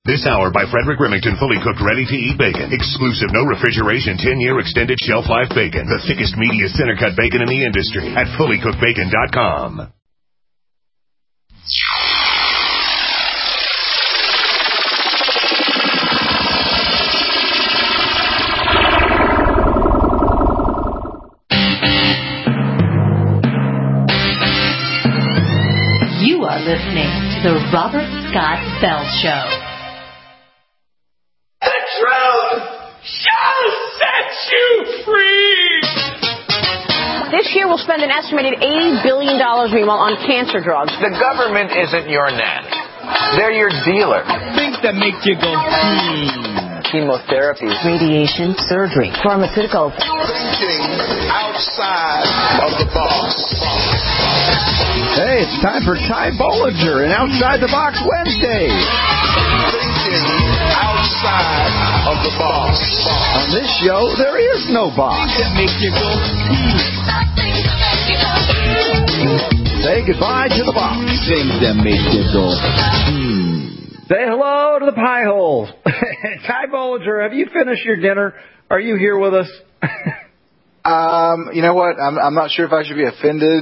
This hour by Frederick Remington, fully cooked, ready-to-eat bacon. Exclusive, no refrigeration, 10-year extended shelf life bacon. The thickest, meatiest center-cut bacon in the industry at fullycookedbacon.com. You are listening to the Robert Scott Bell Show. The truth shall set you free. This year we'll spend an estimated $80 billion, meanwhile, on cancer drugs. The government isn't your net. They're your dealer. Things that make you go, Chemotherapy, radiation, surgery, pharmaceuticals. Thinking outside of the box. Hey, it's time for Ty Bollinger and Outside the Box Wednesday. Thinking outside of the box. On this show, there is no box. that make you go, Say goodbye to the box. Things that make you go, Say hello to the pie holes. Ty Bollinger, have you finished your dinner? Are you here with us? You know what? I'm not sure if I should be offended.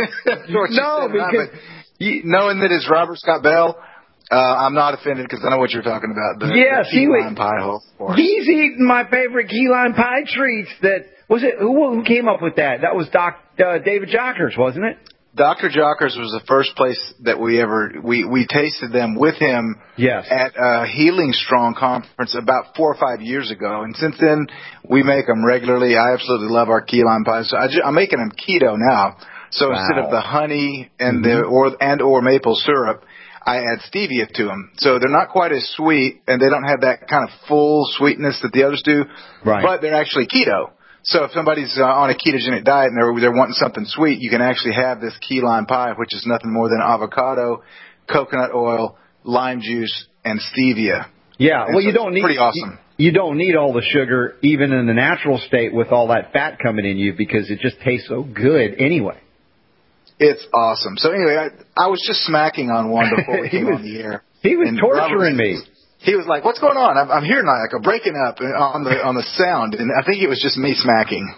No, because knowing that it's Robert Scott Bell, I'm not offended because I know what you're talking about. The key lime pie hole. He's eating my favorite key lime pie treats. That was it. Who came up with that? That was David Jockers, wasn't it? Dr. Jockers was the first place that we tasted them with him. Yes. At a Healing Strong conference about 4 or 5 years ago, and since then we make them regularly. I absolutely love our key lime pies. So I'm making them keto now. So instead of the honey and or maple syrup, I add stevia to them. So they're not quite as sweet, and they don't have that kind of full sweetness that the others do. Right. But they're actually keto. So if somebody's on a ketogenic diet and they're wanting something sweet, you can actually have this key lime pie, which is nothing more than avocado, coconut oil, lime juice, and stevia. Yeah, well, you don't need pretty awesome. You don't need all the sugar, even in the natural state, with all that fat coming in you, because it just tastes so good anyway. It's awesome. So anyway, I was just smacking on one before we came on the air. He was torturing me. He was like, "What's going on? I'm hearing like a breaking up on the sound," and I think it was just me smacking.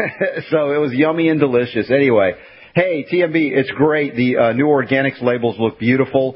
So it was yummy and delicious. Anyway, hey TMB, it's great. The new organics labels look beautiful.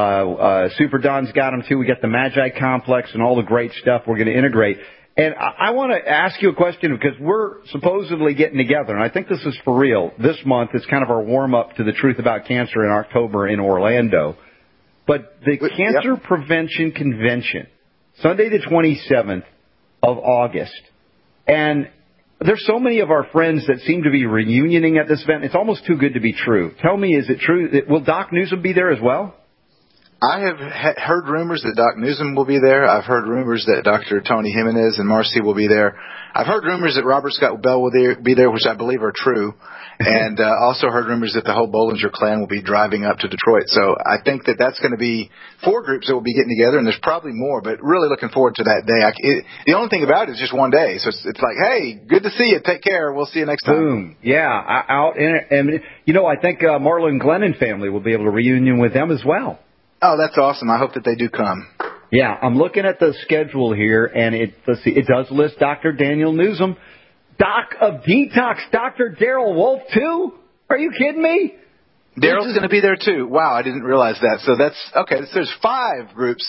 Super Don's got them too. We got the Magi Complex and all the great stuff we're going to integrate. And I want to ask you a question because we're supposedly getting together, and I think this is for real. This month is kind of our warm up to the Truth About Cancer in October in Orlando. But the Cancer Prevention Convention, Sunday the 27th of August, and there's so many of our friends that seem to be reunioning at this event. It's almost too good to be true. Tell me, is it true? Will Doc Newsom be there as well? I have heard rumors that Doc Newsom will be there. I've heard rumors that Dr. Tony Jimenez and Marcy will be there. I've heard rumors that Robert Scott Bell will be there, which I believe are true. And also heard rumors that the whole Bollinger clan will be driving up to Detroit. So I think that's going to be 4 groups that will be getting together, and there's probably more, but really looking forward to that day. The only thing about it is just one day. So it's like, hey, good to see you. Take care. We'll see you next time. Boom. Yeah. Out in it. And, I think Marlon Glennon family will be able to reunion with them as well. Oh, that's awesome. I hope that they do come. Yeah, I'm looking at the schedule here, and it does list Dr. Daniel Newsom, Doc of Detox, Dr. Daryl Wolf, too? Are you kidding me? Daryl's going to be there, too. Wow, I didn't realize that. So that's, okay, there's 5 groups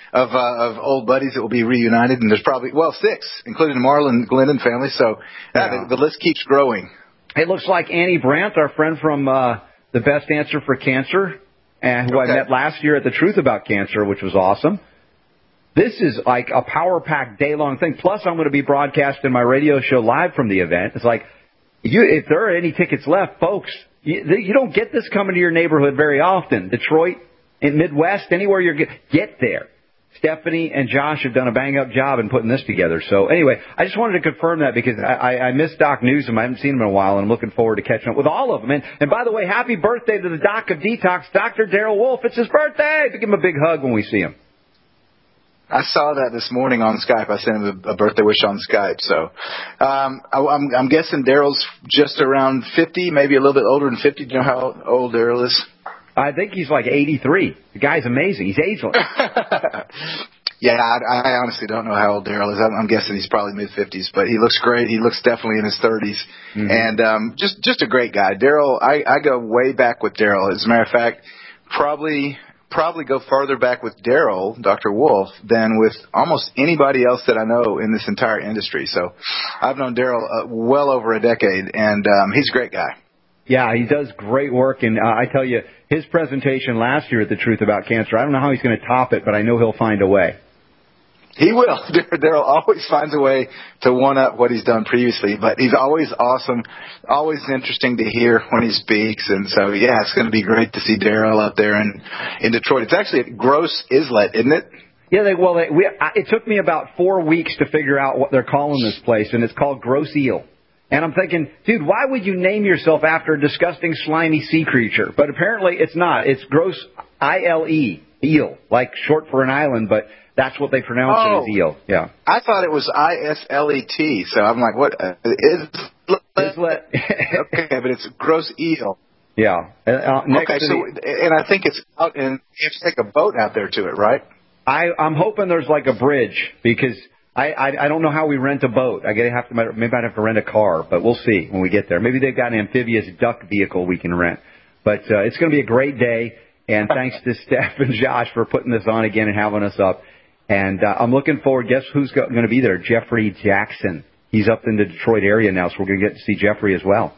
of old buddies that will be reunited, and there's probably, 6, including the Marlon Glennon family. So the list keeps growing. It looks like Annie Brandt, our friend from The Best Answer for Cancer, who I met last year at the Truth About Cancer, which was awesome. This is like a power-packed day-long thing. Plus, I'm going to be broadcasting my radio show live from the event. It's like, if there are any tickets left, folks, you don't get this coming to your neighborhood very often. Detroit, in Midwest, anywhere get there. Stephanie and Josh have done a bang-up job in putting this together. So anyway, I just wanted to confirm that because I miss Doc Newsom. I haven't seen him in a while, and I'm looking forward to catching up with all of them. And by the way, happy birthday to the Doc of Detox, Dr. Daryl Wolf. It's his birthday. Give him a big hug when we see him. I saw that this morning on Skype. I sent him a birthday wish on Skype. So I'm guessing Daryl's just around 50, maybe a little bit older than 50. Do you know how old Daryl is? I think he's like 83. The guy's amazing. He's ageless. Yeah, I honestly don't know how old Daryl is. I'm guessing he's probably mid-50s, but he looks great. He looks definitely in his 30s. Mm-hmm. And just a great guy. Daryl, I go way back with Daryl. As a matter of fact, probably go farther back with Daryl, Dr. Wolf, than with almost anybody else that I know in this entire industry. So I've known Daryl well over a decade, and he's a great guy. Yeah, he does great work, and I tell you, his presentation last year at The Truth About Cancer, I don't know how he's going to top it, but I know he'll find a way. He will. Daryl always finds a way to one-up what he's done previously, but he's always awesome, always interesting to hear when he speaks, and so, yeah, it's going to be great to see Daryl out there in Detroit. It's actually at Gross Islet, isn't it? Yeah, it took me about 4 weeks to figure out what they're calling this place, and it's called Gross Eel. And I'm thinking, dude, why would you name yourself after a disgusting, slimy sea creature? But apparently it's not. It's Gross I-L-E, eel, like short for an island, but that's what they pronounce it as eel. Yeah. I thought it was I-S-L-E-T, so I'm like, what? Islet. Okay, but it's Gross Eel. Yeah. Okay, and I think it's out in, you have to take a boat out there to it, right? I'm hoping there's like a bridge, because I don't know how we rent a boat. Maybe I'd have to rent a car, but we'll see when we get there. Maybe they've got an amphibious duck vehicle we can rent. But it's going to be a great day, and thanks to Steph and Josh for putting this on again and having us up. And I'm looking forward. Guess who's going to be there? Jeffrey Jackson. He's up in the Detroit area now, so we're going to get to see Jeffrey as well.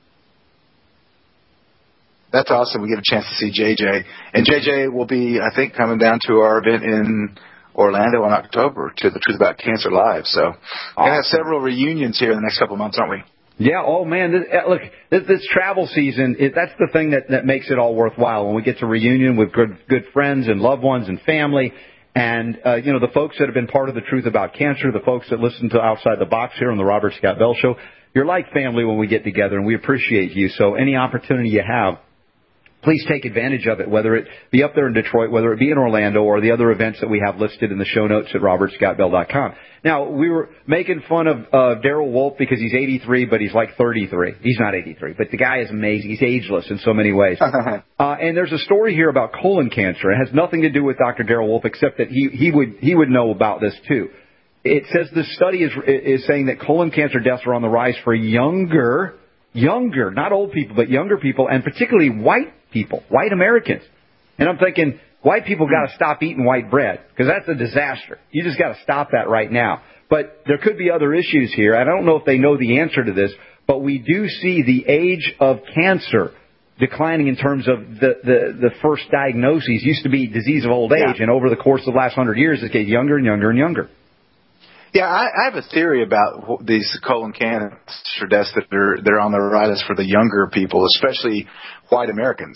That's awesome. We get a chance to see JJ. And JJ will be, I think, coming down to our event in Orlando in October to the Truth About Cancer Live. So we're going to have several reunions here in the next couple of months, aren't we? Yeah. Oh, man. This travel season, that's the thing that makes it all worthwhile. When we get to reunion with good friends and loved ones and family, and, the folks that have been part of the Truth About Cancer, the folks that listen to Outside the Box here on the Robert Scott Bell Show, you're like family when we get together, and we appreciate you. So any opportunity you have, please take advantage of it, whether it be up there in Detroit, whether it be in Orlando, or the other events that we have listed in the show notes at robertscottbell.com. Now, we were making fun of Daryl Wolf because he's 83, but he's like 33. He's not 83, but the guy is amazing. He's ageless in so many ways. And there's a story here about colon cancer. It has nothing to do with Dr. Daryl Wolf, except that he would know about this too. It says the study is saying that colon cancer deaths are on the rise for younger, not old people, but younger people, and particularly white people, white Americans. And I'm thinking, white people got to stop eating white bread, because that's a disaster. You just got to stop that right now. But there could be other issues here. I don't know if they know the answer to this, but we do see the age of cancer declining in terms of the first diagnoses. Used to be disease of old age, and over the course of the last 100 years, it gets younger and younger and younger. Yeah, I have a theory about these colon cancer deaths that they're on the rise for the younger people, especially white Americans.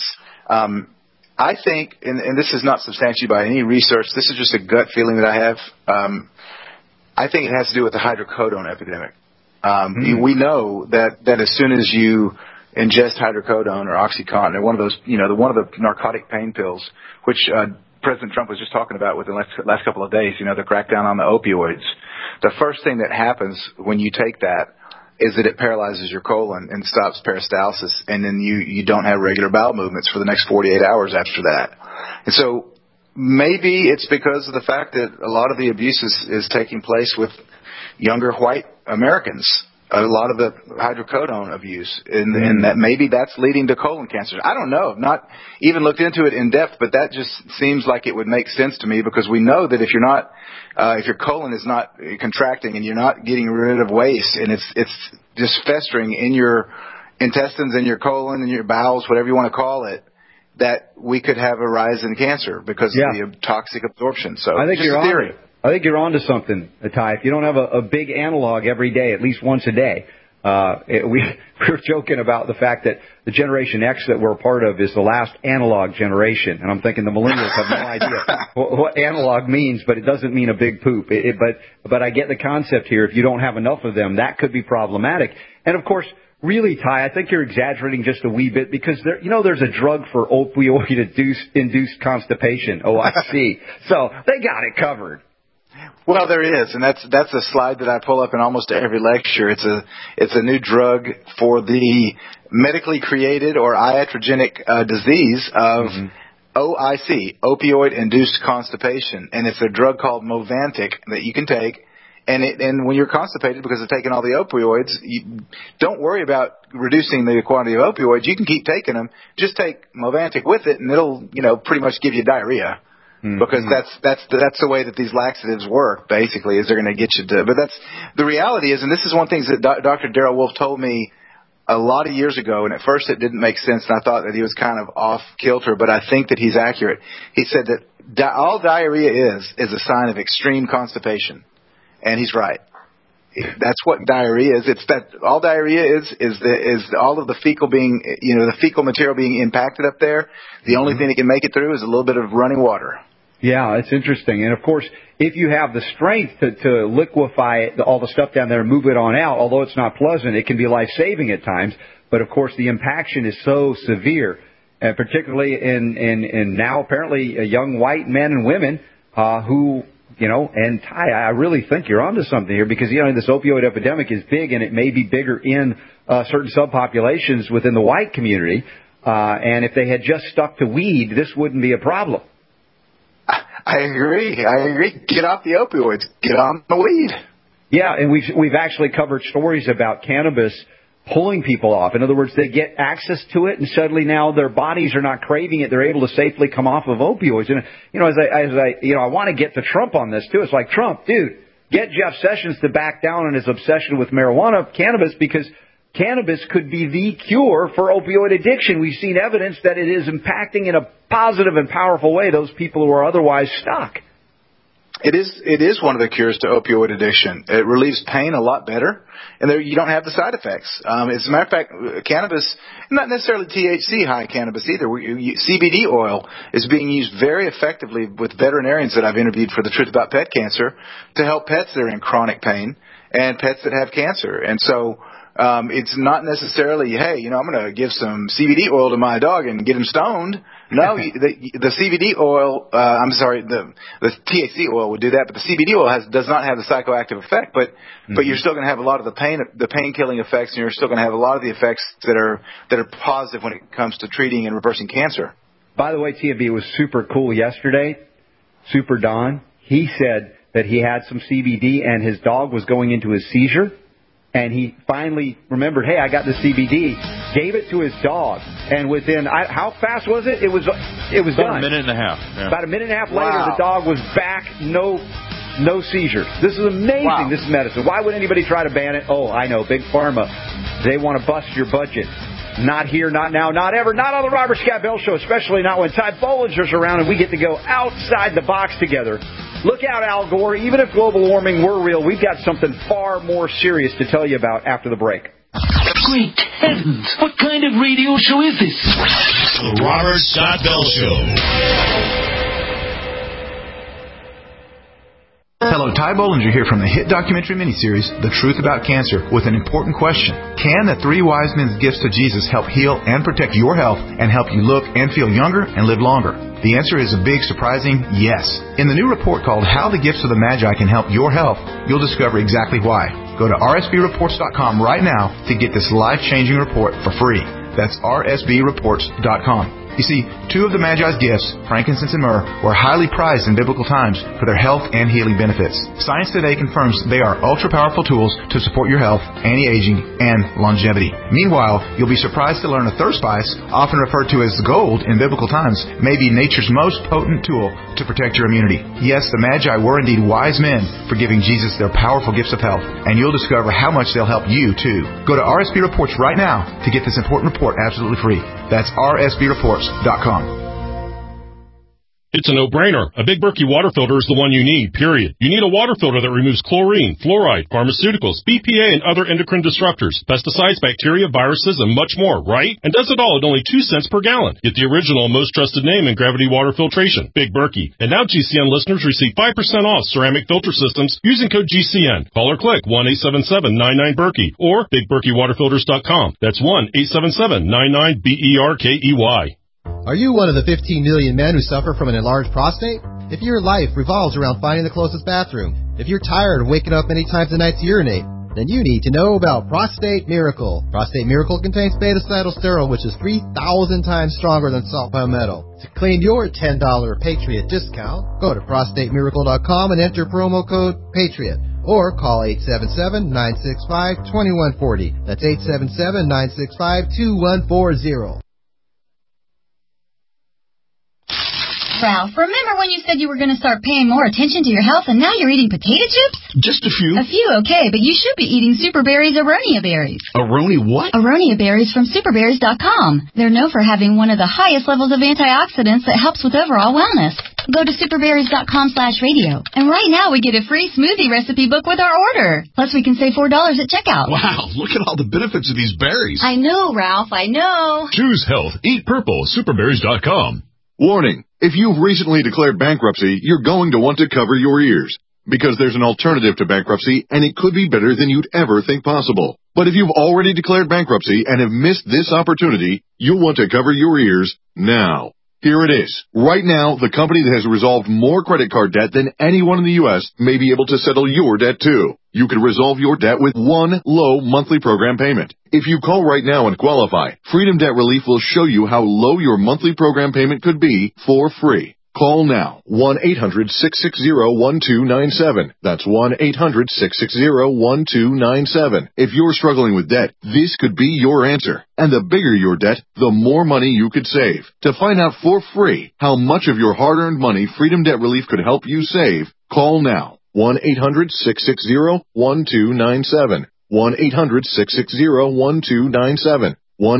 I think, and this is not substantiated by any research, this is just a gut feeling that I have. I think it has to do with the hydrocodone epidemic. We know that as soon as you ingest hydrocodone or OxyContin, or one of those, one of the narcotic pain pills, which President Trump was just talking about within the last couple of days, the crackdown on the opioids. The first thing that happens when you take that is that it paralyzes your colon and stops peristalsis, and then you don't have regular bowel movements for the next 48 hours after that. And so maybe it's because of the fact that a lot of the abuse is taking place with younger white Americans. A lot of the hydrocodone abuse, and that maybe that's leading to colon cancer. I don't know. I've not even looked into it in depth, but that just seems like it would make sense to me, because we know that if your colon is not contracting and you're not getting rid of waste, and it's just festering in your intestines and your colon and your bowels, whatever you want to call it, that we could have a rise in cancer because of the toxic absorption. So I think just a theory. I think you're onto something, Ty. If you don't have a big analog every day, at least once a day, we were joking about the fact that the Generation X that we're a part of is the last analog generation. And I'm thinking the millennials have no idea what analog means, but it doesn't mean a big poop. But I get the concept here. If you don't have enough of them, that could be problematic. And, of course, really, Ty, I think you're exaggerating just a wee bit, because there's a drug for opioid-induced constipation, OIC. So they got it covered. Well, there is, and that's a slide that I pull up in almost every lecture. It's a new drug for the medically created or iatrogenic disease of OIC, opioid-induced constipation, and it's a drug called Movantik that you can take. And when you're constipated because of taking all the opioids, you don't worry about reducing the quantity of opioids. You can keep taking them. Just take Movantik with it, and it'll, pretty much give you diarrhea. Mm-hmm. Because that's the way that these laxatives work. Basically, is they're going to get you to. But that's the reality is, and this is one thing that Dr. Darrell Wolfe told me a lot of years ago, and at first it didn't make sense, and I thought that he was kind of off kilter, but I think that he's accurate. He said that all diarrhea is a sign of extreme constipation, and he's right. That's what diarrhea is. It's that all diarrhea is all of the fecal being, the fecal material being impacted up there. The only thing that can make it through is a little bit of running water. Yeah, it's interesting. And, of course, if you have the strength to liquefy all the stuff down there and move it on out, although it's not pleasant, it can be life-saving at times. But, of course, the impaction is so severe, and particularly in now apparently young white men and women who, and Ty, I really think you're onto something here because, this opioid epidemic is big, and it may be bigger in certain subpopulations within the white community. And if they had just stuck to weed, this wouldn't be a problem. I agree. Get off the opioids. Get on the weed. Yeah, and we've actually covered stories about cannabis pulling people off. In other words, they get access to it, and suddenly now their bodies are not craving it. They're able to safely come off of opioids. And I want to get to Trump on this too. It's like, Trump, dude, get Jeff Sessions to back down on his obsession with cannabis, because cannabis could be the cure for opioid addiction. We've seen evidence that it is impacting in a positive and powerful way those people who are otherwise stuck. It is one of the cures to opioid addiction. It relieves pain a lot better, and you don't have the side effects. As a matter of fact, cannabis, not necessarily THC high cannabis either. CBD oil is being used very effectively with veterinarians that I've interviewed for the Truth About Pet Cancer to help pets that are in chronic pain and pets that have cancer. And so it's not necessarily, hey, I'm going to give some CBD oil to my dog and get him stoned. No, the CBD oil, the THC oil would do that, but the CBD oil does not have the psychoactive effect, but you're still going to have a lot of the pain-killing effects, and you're still going to have a lot of the effects that are positive when it comes to treating and reversing cancer. By the way, TMB was super cool yesterday. Super Don, he said that he had some CBD and his dog was going into a seizure. And he finally remembered, hey, I got the CBD, gave it to his dog, and within, how fast was it? It was done. About a minute and a half. Yeah. About a minute and a half later, the dog was back, no seizures. This is amazing. Wow. This is medicine. Why would anybody try to ban it? Oh, I know, Big Pharma. They want to bust your budget. Not here, not now, not ever, not on the Robert Scott Bell Show, especially not when Ty Bollinger's around and we get to go outside the box together. Look out, Al Gore. Even if global warming were real, we've got something far more serious to tell you about after the break. Great heavens! What kind of radio show is this? The Robert Scott Bell Show. Hello, Ty Bollinger here from the hit documentary miniseries, The Truth About Cancer, with an important question. Can the 3 wise men's gifts to Jesus help heal and protect your health and help you look and feel younger and live longer? The answer is a big, surprising yes. In the new report called How the Gifts of the Magi Can Help Your Health, you'll discover exactly why. Go to rsbreports.com right now to get this life-changing report for free. That's rsbreports.com. You see, 2 of the Magi's gifts, frankincense and myrrh, were highly prized in biblical times for their health and healing benefits. Science today confirms they are ultra-powerful tools to support your health, anti-aging, and longevity. Meanwhile, you'll be surprised to learn a third spice, often referred to as gold in biblical times, may be nature's most potent tool to protect your immunity. Yes, the Magi were indeed wise men for giving Jesus their powerful gifts of health, and you'll discover how much they'll help you, too. Go to RSB Reports right now to get this important report absolutely free. That's rsbreports.com. It's a no-brainer. A Big Berkey water filter is the one you need, period. You need a water filter that removes chlorine, fluoride, pharmaceuticals, BPA, and other endocrine disruptors, pesticides, bacteria, viruses, and much more, right? And does it all at only 2 cents per gallon. Get the original, most trusted name in gravity water filtration, Big Berkey. And now GCN listeners receive 5% off ceramic filter systems using code GCN. Call or click 1-877-99-BERKEY or BigBerkeyWaterFilters.com. That's 1-877-99-BERKEY. Are you one of the 15 million men who suffer from an enlarged prostate? If your life revolves around finding the closest bathroom, if you're tired of waking up many times a night to urinate, then you need to know about Prostate Miracle. Prostate Miracle contains beta-cytosterol, which is 3,000 times stronger than salt palmetto. To claim your $10 Patriot discount, go to prostatemiracle.com and enter promo code PATRIOT. Or call 877-965-2140. That's 877-965-2140. Ralph, remember when you said you were going to start paying more attention to your health and now you're eating potato chips? Just a few. A few, okay, but you should be eating Super Berries Aronia berries. Aroni what? Aronia berries from superberries.com. They're known for having one of the highest levels of antioxidants that helps with overall wellness. Go to superberries.com/radio. And right now we get a free smoothie recipe book with our order. Plus we can save $4 at checkout. Wow, look at all the benefits of these berries. I know, Ralph, I know. Choose health. Eat purple. Superberries.com. Warning, if you've recently declared bankruptcy, you're going to want to cover your ears. Because there's an alternative to bankruptcy, and it could be better than you'd ever think possible. But if you've already declared bankruptcy and have missed this opportunity, you'll want to cover your ears now. Here it is. Right now, the company that has resolved more credit card debt than anyone in the U.S. may be able to settle your debt too. You can resolve your debt with one low monthly program payment. If you call right now and qualify, Freedom Debt Relief will show you how low your monthly program payment could be for free. Call now, 1-800-660-1297. That's 1-800-660-1297. If you're struggling with debt, this could be your answer. And the bigger your debt, the more money you could save. To find out for free how much of your hard-earned money Freedom Debt Relief could help you save, call now, 1-800-660-1297. 1-800-660-1297.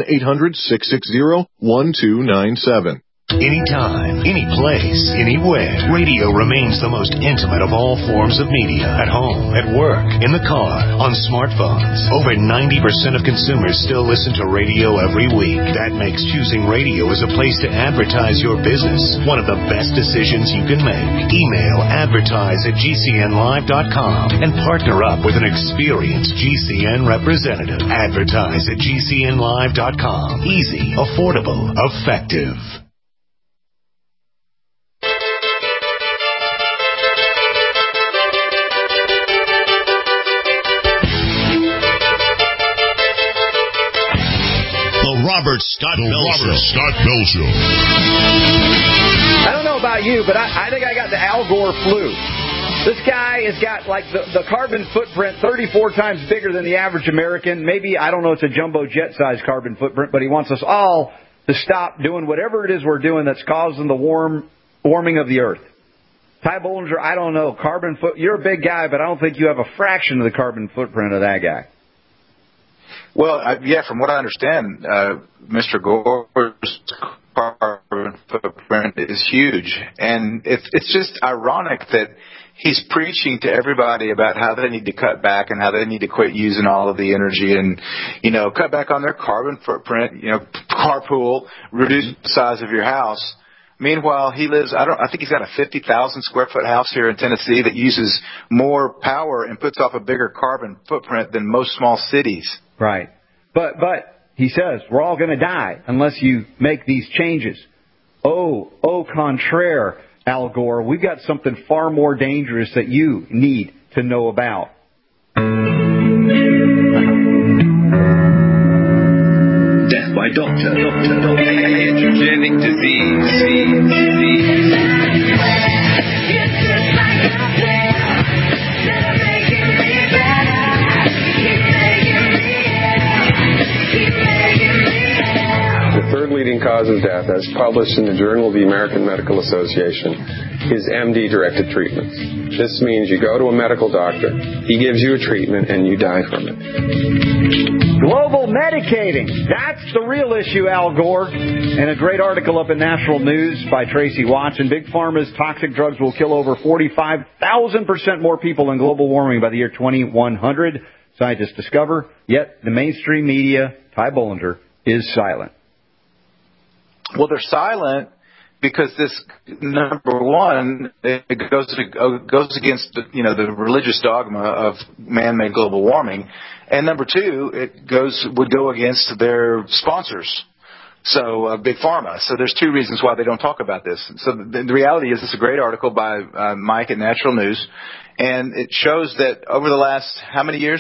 1-800-660-1297. Anytime, any place, anywhere, radio remains the most intimate of all forms of media. At home, at work, in the car, on smartphones. Over 90% of consumers still listen to radio every week. That makes choosing radio as a place to advertise your business one of the best decisions you can make. Email advertise@gcnlive.com and partner up with an experienced GCN representative. Advertise at gcnlive.com. Easy, affordable, effective. Robert Scott Bell Show. I don't know about you, but I think I got the Al Gore flu. This guy has got like the carbon footprint 34 times bigger than the average American. Maybe, I don't know, it's a jumbo jet-sized carbon footprint, but he wants us all to stop doing whatever it is we're doing that's causing the warming of the earth. Ty Bollinger, I don't know. You're a big guy, but I don't think you have a fraction of the carbon footprint of that guy. Well, from what I understand, Mr. Gore's carbon footprint is huge. And it's just ironic that he's preaching to everybody about how they need to cut back and how they need to quit using all of the energy and, cut back on their carbon footprint, carpool, reduce the size of your house. Meanwhile, he lives, I think he's got a 50,000 square foot house here in Tennessee that uses more power and puts off a bigger carbon footprint than most small cities. Right. But he says, we're all going to die unless you make these changes. Au contraire, Al Gore, we've got something far more dangerous that you need to know about. Death by doctor. Androgenic disease. The third leading cause of death, as published in the Journal of the American Medical Association, is MD-directed treatments. This means you go to a medical doctor, he gives you a treatment, and you die from it. Global medicating. That's the real issue, Al Gore. And a great article up in National News by Tracy Watson. Big Pharma's toxic drugs will kill over 45,000% more people in global warming by the year 2100. Scientists discover, yet the mainstream media, Ty Bollinger, is silent. Well, they're silent because this, number one, it goes against the religious dogma of man-made global warming, and number two, would go against their sponsors. So Big Pharma. So there's two reasons why they don't talk about this. So the reality is, it's a great article by Mike at Natural News, and it shows that over the last how many years?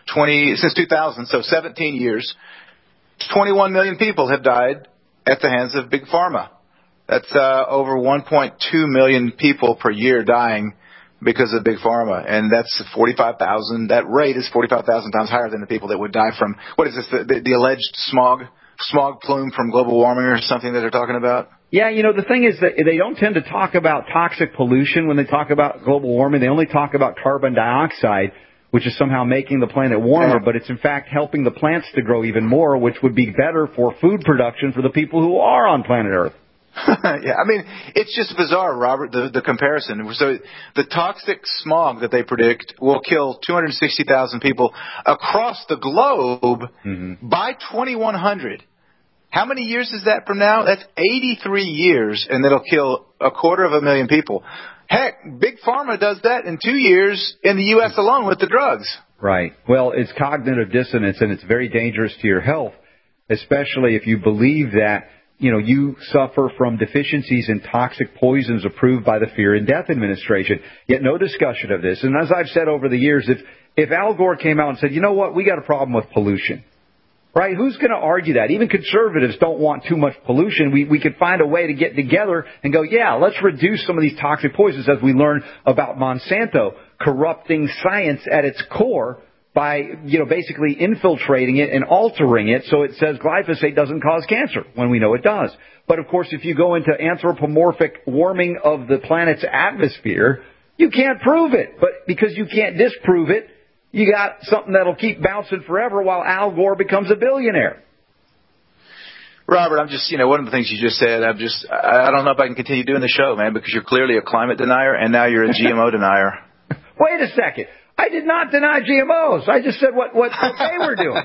since 2000, so 17 years, 21 million people have died at the hands of Big Pharma. That's over 1.2 million people per year dying because of Big Pharma, and that's 45,000. That rate is 45,000 times higher than the people that would die from, what is this, the alleged smog plume from global warming or something that they're talking about? Yeah, the thing is that they don't tend to talk about toxic pollution when they talk about global warming. They only talk about carbon dioxide, which is somehow making the planet warmer, but it's in fact helping the plants to grow even more, which would be better for food production for the people who are on planet Earth. Yeah, I mean, it's just bizarre, Robert, the comparison. So the toxic smog that they predict will kill 260,000 people across the globe by 2100. How many years is that from now? That's 83 years, and that'll kill 250,000 people. Heck, Big Pharma does that in 2 years in the U.S. alone with the drugs. Right. Well, it's cognitive dissonance, and it's very dangerous to your health, especially if you believe that, you suffer from deficiencies in toxic poisons approved by the Fear and Death Administration. Yet no discussion of this. And as I've said over the years, if Al Gore came out and said, you know what, we got a problem with pollution, right? Who's going to argue that? Even conservatives don't want too much pollution. We could find a way to get together and go, yeah, let's reduce some of these toxic poisons as we learn about Monsanto corrupting science at its core by, basically infiltrating it and altering it so it says glyphosate doesn't cause cancer when we know it does. But, of course, if you go into anthropomorphic warming of the planet's atmosphere, you can't prove it. But because you can't disprove it, you got something that'll keep bouncing forever while Al Gore becomes a billionaire. Robert, I'm just, one of the things you just said, I don't know if I can continue doing the show, man, because you're clearly a climate denier and now you're a GMO denier. Wait a second. I did not deny GMOs. I just said what they were doing.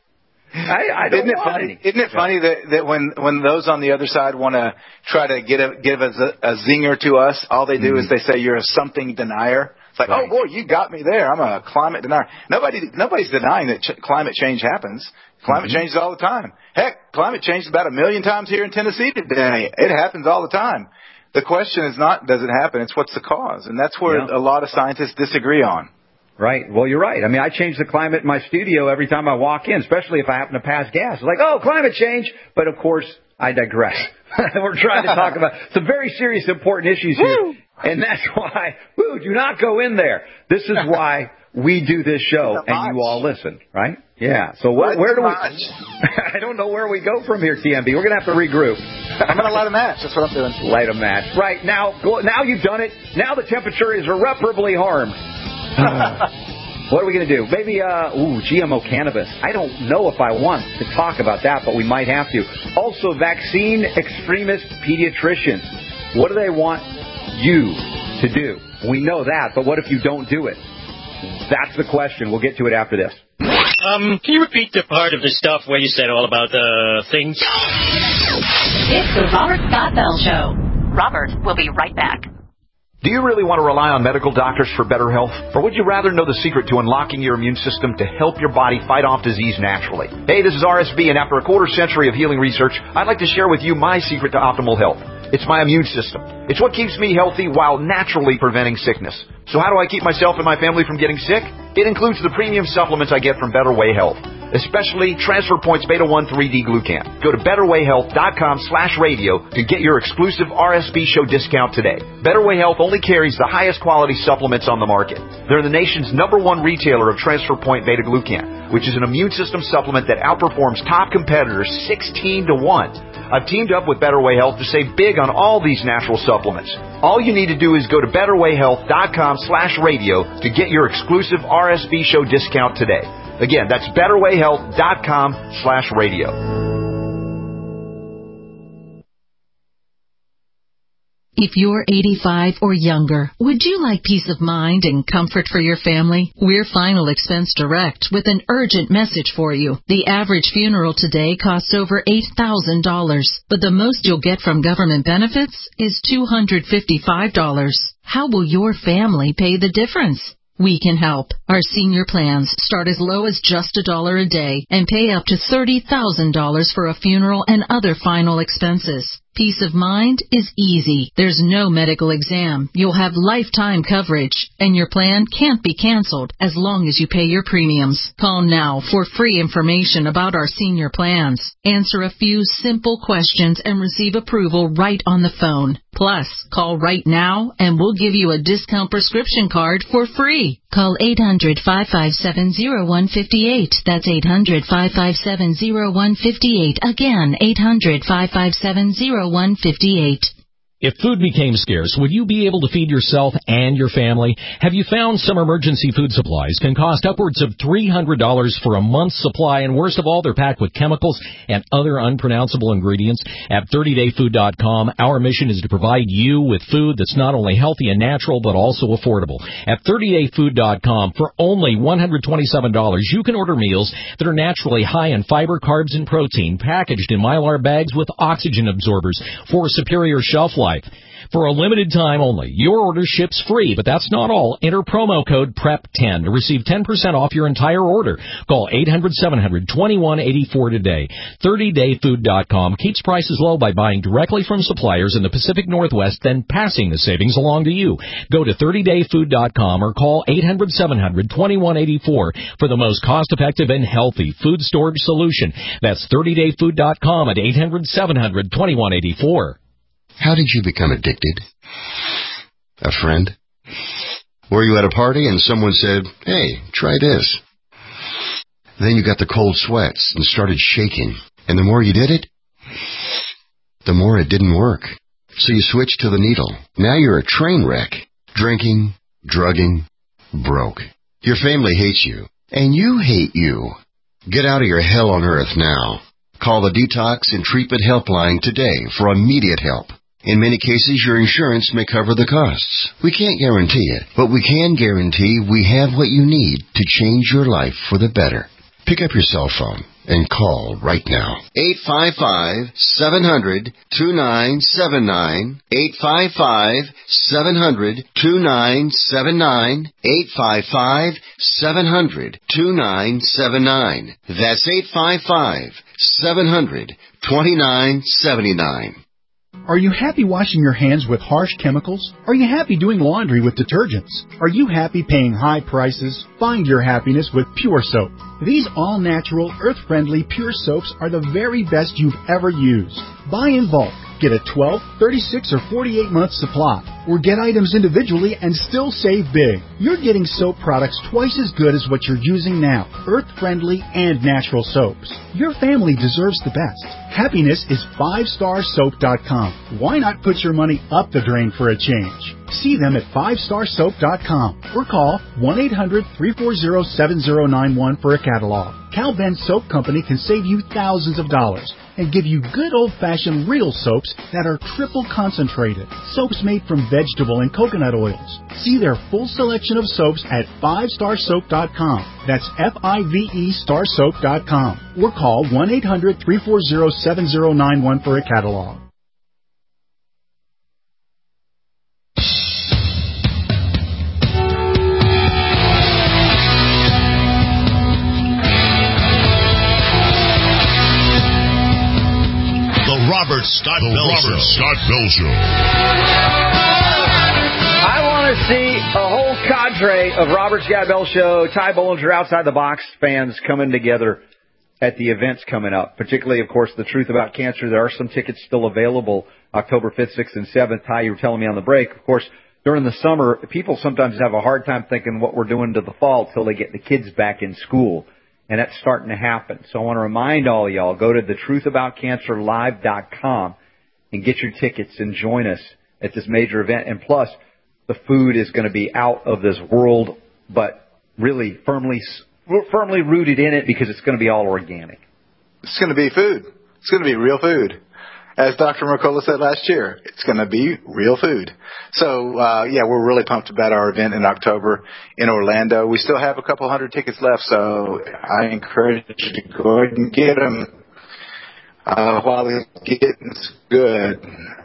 I don't want any. Isn't it funny that when those on the other side want to try to give us a zinger to us, all they do is they say you're a something denier. It's like, oh boy, you got me there. I'm a climate denier. Nobody's denying that climate change happens. Climate changes all the time. Heck, climate change is about 1 million times here in Tennessee today. It happens all the time. The question is not does it happen, it's what's the cause. And that's where a lot of scientists disagree on. Right. Well, you're right. I mean, I change the climate in my studio every time I walk in, especially if I happen to pass gas. It's like, oh, climate change. But, of course, I digress. We're trying to talk about some very serious, important issues here. And that's why, do not go in there. This is why we do this show and you all listen, right? Yeah. So where do we... I don't know where we go from here, TMB. We're going to have to regroup. I'm going to light a match. That's what I'm doing. Light a match. Right. Now you've done it. Now the temperature is irreparably harmed. What are we going to do? Maybe, GMO cannabis. I don't know if I want to talk about that, but we might have to. Also, vaccine extremist pediatricians. What do they want you to do? We know that, but what if you don't do it? That's the question. We'll get to it after this. Can you repeat the part of the stuff where you said all about things? It's the Robert Scott Bell Show. Robert will be right back. Do you really want to rely on medical doctors for better health? Or would you rather know the secret to unlocking your immune system to help your body fight off disease naturally? Hey, this is RSB, and after a quarter century of healing research, I'd like to share with you my secret to optimal health. It's my immune system. It's what keeps me healthy while naturally preventing sickness. So how do I keep myself and my family from getting sick? It includes the premium supplements I get from Better Way Health, especially Transfer Points Beta 1 3D Glucan. Go to BetterWayHealth.com/radio to get your exclusive RSB show discount today. Better Way Health only carries the highest quality supplements on the market. They're the nation's #1 retailer of Transfer Point Beta Glucan, which is an immune system supplement that outperforms top competitors 16 to 1. I've teamed up with Better Way Health to save big on all these natural supplements. All you need to do is go to BetterWayHealth.com/radio to get your exclusive RSB show discount today. Again, that's BetterWayHealth.com/radio. If you're 85 or younger, would you like peace of mind and comfort for your family? We're Final Expense Direct with an urgent message for you. The average funeral today costs over $8,000, but the most you'll get from government benefits is $255. How will your family pay the difference? We can help. Our senior plans start as low as just $1 a day and pay up to $30,000 for a funeral and other final expenses. Peace of mind is easy. There's no medical exam. You'll have lifetime coverage, and your plan can't be canceled as long as you pay your premiums. Call now for free information about our senior plans. Answer a few simple questions and receive approval right on the phone. Plus, call right now and we'll give you a discount prescription card for free. Call 800-557-0158. That's 800-557-0158. Again, 800-557-0158. If food became scarce, would you be able to feed yourself and your family? Have you found some emergency food supplies can cost upwards of $300 for a month's supply, and worst of all, they're packed with chemicals and other unpronounceable ingredients? At 30dayfood.com, our mission is to provide you with food that's not only healthy and natural, but also affordable. At 30dayfood.com, for only $127, you can order meals that are naturally high in fiber, carbs, and protein, packaged in Mylar bags with oxygen absorbers for superior shelf life. For a limited time only, your order ships free, but that's not all. Enter promo code PREP10 to receive 10% off your entire order. Call 800-700-2184 today. 30dayfood.com keeps prices low by buying directly from suppliers in the Pacific Northwest, then passing the savings along to you. Go to 30dayfood.com or call 800-700-2184 for the most cost-effective and healthy food storage solution. That's 30dayfood.com at 800-700-2184. How did you become addicted? A friend? Were you at a party and someone said, "Hey, try this"? Then you got the cold sweats and started shaking. And the more you did it, the more it didn't work. So you switched to the needle. Now you're a train wreck. Drinking, drugging, broke. Your family hates you. And you hate you. Get out of your hell on earth now. Call the Detox and Treatment Helpline today for immediate help. In many cases, your insurance may cover the costs. We can't guarantee it, but we can guarantee we have what you need to change your life for the better. Pick up your cell phone and call right now. 855-700-2979. 855-700-2979. 855-700-2979. That's 855-700-2979. Are you happy washing your hands with harsh chemicals? Are you happy doing laundry with detergents? Are you happy paying high prices? Find your happiness with Pure Soap. These all-natural, earth-friendly Pure Soaps are the very best you've ever used. Buy in bulk. Get a 12, 36, or 48-month supply. Or get items individually and still save big. You're getting soap products twice as good as what you're using now. Earth-friendly and natural soaps. Your family deserves the best. Happiness is 5starsoap.com. Why not put your money up the drain for a change? See them at 5starsoap.com or call 1-800-340-7091 for a catalog. Cal Ben Soap Company can save you thousands of dollars and give you good old-fashioned real soaps that are triple concentrated. Soaps made from vegetable and coconut oils. See their full selection of soaps at 5starsoap.com. That's F-I-V-E starsoap.com. Or call 1-800-340-7091 for a catalog. Robert Scott Bell Show. I want to see a whole cadre of Robert Scott Bell Show, Ty Bollinger, Outside the Box fans coming together at the events coming up, particularly, of course, The Truth About Cancer. There are some tickets still available, October 5th, 6th, and 7th. Ty, you were telling me on the break, of course, during the summer, people sometimes have a hard time thinking what we're doing to the fall till they get the kids back in school. And that's starting to happen. So I want to remind all y'all, go to thetruthaboutcancerlive.com and get your tickets and join us at this major event. And plus, the food is going to be out of this world, but really firmly rooted in it because it's going to be all organic. It's going to be food. It's going to be real food. As Dr. Mercola said last year, it's going to be real food. So, we're really pumped about our event in October in Orlando. We still have a couple hundred tickets left, so I encourage you to go ahead and get them while it's getting good.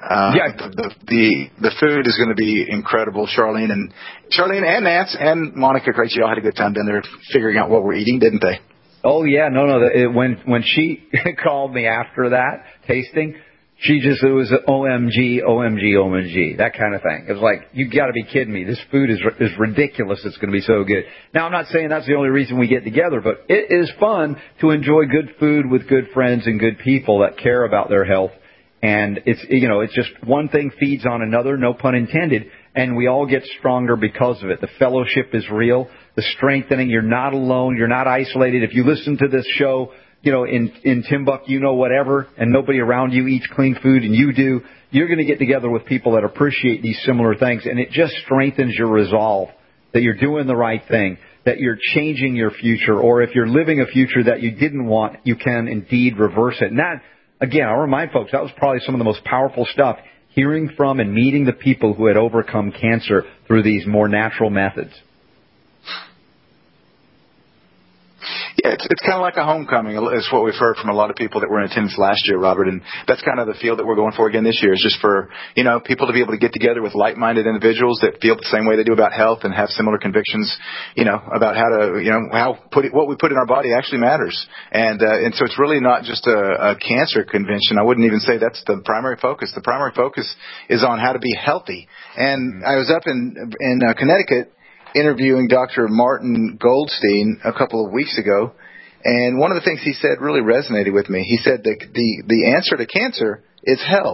The food is going to be incredible. Charlene and Nance and Monica Krejci all had a good time down there figuring out what we're eating, didn't they? Oh, yeah. No. When she called me after that tasting, it was OMG, OMG, OMG, that kind of thing. It was like, you got to be kidding me. This food is ridiculous. It's going to be so good. Now, I'm not saying that's the only reason we get together, but it is fun to enjoy good food with good friends and good people that care about their health. And it's just one thing feeds on another, no pun intended, and we all get stronger because of it. The fellowship is real. The strengthening, you're not alone. You're not isolated. If you listen to this show, in Timbuktu, whatever, and nobody around you eats clean food and you do, you're going to get together with people that appreciate these similar things, and it just strengthens your resolve that you're doing the right thing, that you're changing your future, or if you're living a future that you didn't want, you can indeed reverse it. And that, again, I'll remind folks, that was probably some of the most powerful stuff, hearing from and meeting the people who had overcome cancer through these more natural methods. Yeah, it's kind of like a homecoming, is what we've heard from a lot of people that were in attendance last year, Robert. And that's kind of the field that we're going for again this year, is just for, people to be able to get together with like-minded individuals that feel the same way they do about health and have similar convictions, about how to, what we put in our body actually matters. And so it's really not just a cancer convention. I wouldn't even say that's the primary focus. The primary focus is on how to be healthy. And I was up in Connecticut interviewing Dr. Martin Goldstein a couple of weeks ago, and one of the things he said really resonated with me. He said that the answer to cancer is health.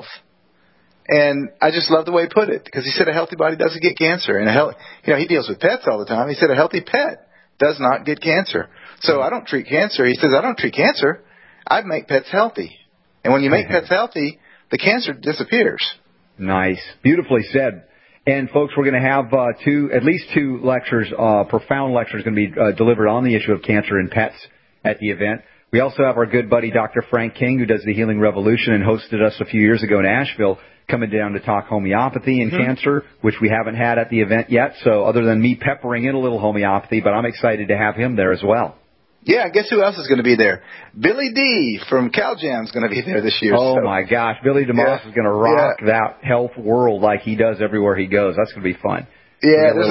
And I just love the way he put it, because he said a healthy body doesn't get cancer. And he deals with pets all the time. He said a healthy pet does not get cancer. So I don't treat cancer. He says, I don't treat cancer. I make pets healthy. And when you make pets healthy, the cancer disappears. Nice. Beautifully said. And, folks, we're going to have at least two lectures, profound lectures going to be delivered on the issue of cancer in pets at the event. We also have our good buddy, Dr. Frank King, who does the Healing Revolution and hosted us a few years ago in Asheville, coming down to talk homeopathy and cancer, which we haven't had at the event yet. So other than me peppering in a little homeopathy, but I'm excited to have him there as well. Yeah, guess who else is going to be there? Billy D. from CalJam is going to be there this year. Oh, my gosh. Billy DeMoss is going to rock that health world like he does everywhere he goes. That's going to be fun. Yeah, there's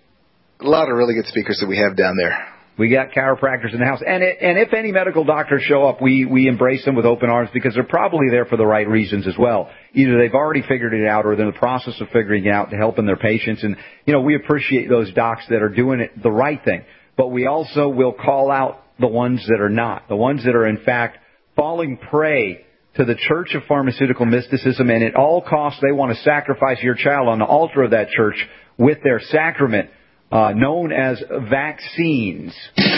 a lot of really good speakers that we have down there. We got chiropractors in the house. And if any medical doctors show up, we embrace them with open arms, because they're probably there for the right reasons as well. Either they've already figured it out or they're in the process of figuring it out to helping their patients. And, we appreciate those docs that are doing it the right thing. But we also will call out the ones that are not, the ones that are, in fact, falling prey to the church of pharmaceutical mysticism, and at all costs they want to sacrifice your child on the altar of that church with their sacrament, known as vaccines.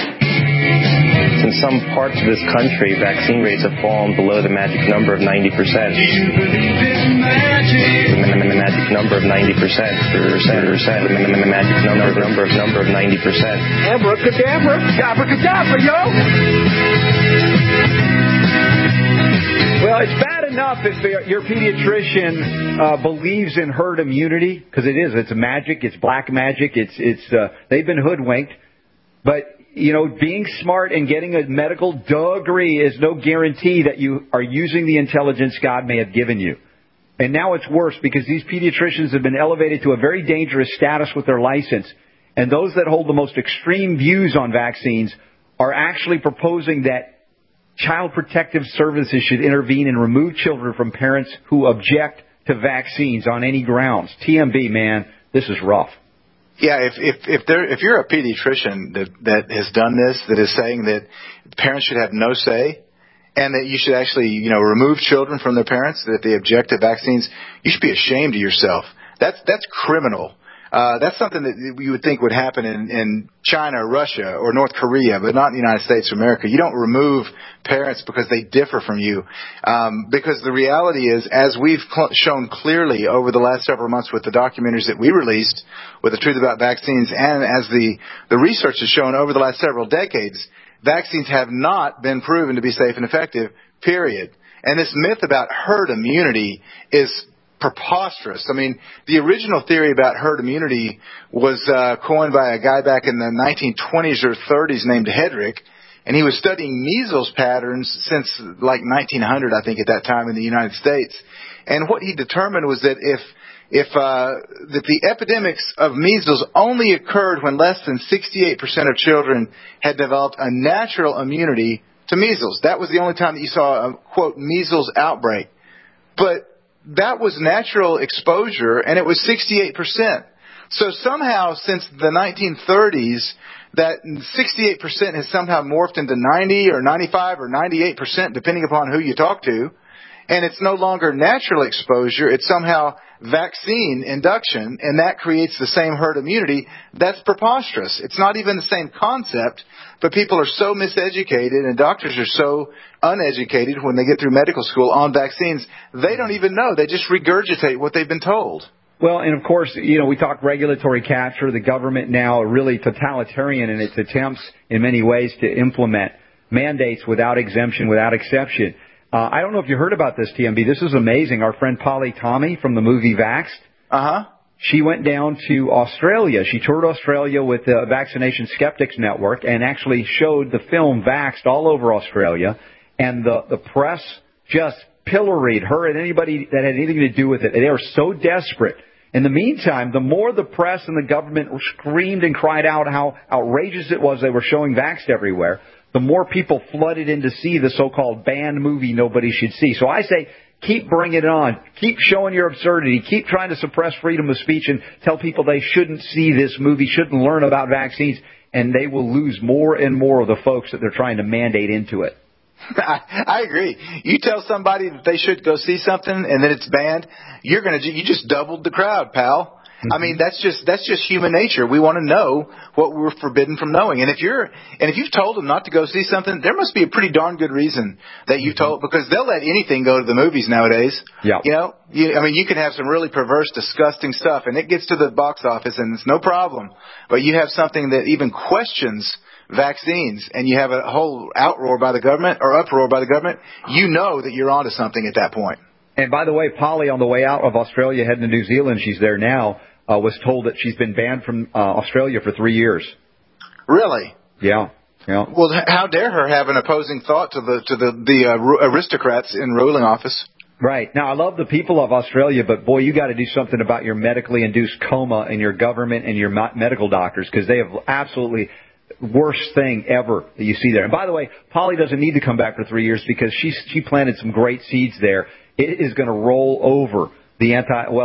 In some parts of this country, vaccine rates have fallen below the magic number of 90%. The magic number of 90%. The magic number of 90%. Abracadabra, abracadabra, yo! Well, it's bad enough if your pediatrician believes in herd immunity, because it is. It's magic. It's black magic. They've been hoodwinked. But, being smart and getting a medical degree is no guarantee that you are using the intelligence God may have given you. And now it's worse, because these pediatricians have been elevated to a very dangerous status with their license. And those that hold the most extreme views on vaccines are actually proposing that Child Protective Services should intervene and remove children from parents who object to vaccines on any grounds. TMB, man, this is rough. Yeah, if you're a pediatrician that has done this, that is saying that parents should have no say, and that you should actually, remove children from their parents, that they object to vaccines, you should be ashamed of yourself. That's criminal. That's something that you would think would happen in China or Russia or North Korea, but not in the United States of America. You don't remove parents because they differ from you. Because the reality is, as we've shown clearly over the last several months with the documentaries that we released with the truth about vaccines, and as the research has shown over the last several decades, vaccines have not been proven to be safe and effective, period. And this myth about herd immunity is preposterous. I mean, the original theory about herd immunity was coined by a guy back in the 1920s or 30s named Hedrick, and he was studying measles patterns since like 1900, I think, at that time in the United States. And what he determined was that that the epidemics of measles only occurred when less than 68% of children had developed a natural immunity to measles. That was the only time that you saw a, quote, measles outbreak. But that was natural exposure, and it was 68%. So somehow, since the 1930s, that 68% has somehow morphed into 90 or 95 or 98%, depending upon who you talk to. And it's no longer natural exposure. It's somehow vaccine induction, and that creates the same herd immunity. That's preposterous. It's not even the same concept, but people are so miseducated, and doctors are so uneducated when they get through medical school on vaccines. They don't even know. They just regurgitate what they've been told. Well, and of course, we talk regulatory capture. The government now really totalitarian in its attempts in many ways to implement mandates without exemption, without exception. I don't know if you heard about this, TMB. This is amazing. Our friend Polly Tommy from the movie Vaxxed. She went down to Australia. She toured Australia with the Vaccination Skeptics Network and actually showed the film Vaxxed all over Australia. And the press just pilloried her and anybody that had anything to do with it. They were so desperate. In the meantime, the more the press and the government screamed and cried out how outrageous it was they were showing Vaxxed everywhere, the more people flooded in to see the so-called banned movie nobody should see. So I say, keep bringing it on. Keep showing your absurdity. Keep trying to suppress freedom of speech and tell people they shouldn't see this movie, shouldn't learn about vaccines, and they will lose more and more of the folks that they're trying to mandate into it. I agree. You tell somebody that they should go see something and then it's banned, you just doubled the crowd, pal. I mean, that's just human nature. We want to know what we're forbidden from knowing. And if you've told them not to go see something, there must be a pretty darn good reason that you told, because they'll let anything go to the movies nowadays. Yeah. You can have some really perverse, disgusting stuff, and it gets to the box office, and it's no problem. But you have something that even questions vaccines, and you have a whole uproar by the government, you know that you're onto something at that point. And by the way, Polly, on the way out of Australia, heading to New Zealand, she's there now, was told that she's been banned from Australia for 3 years. Really? Yeah. Well, how dare her have an opposing thought to the aristocrats in ruling office? Right. Now, I love the people of Australia, but boy, you got to do something about your medically induced coma in your government and your medical doctors, because they have absolutely worst thing ever that you see there. And by the way, Polly doesn't need to come back for 3 years because she planted some great seeds there. It is going to roll over the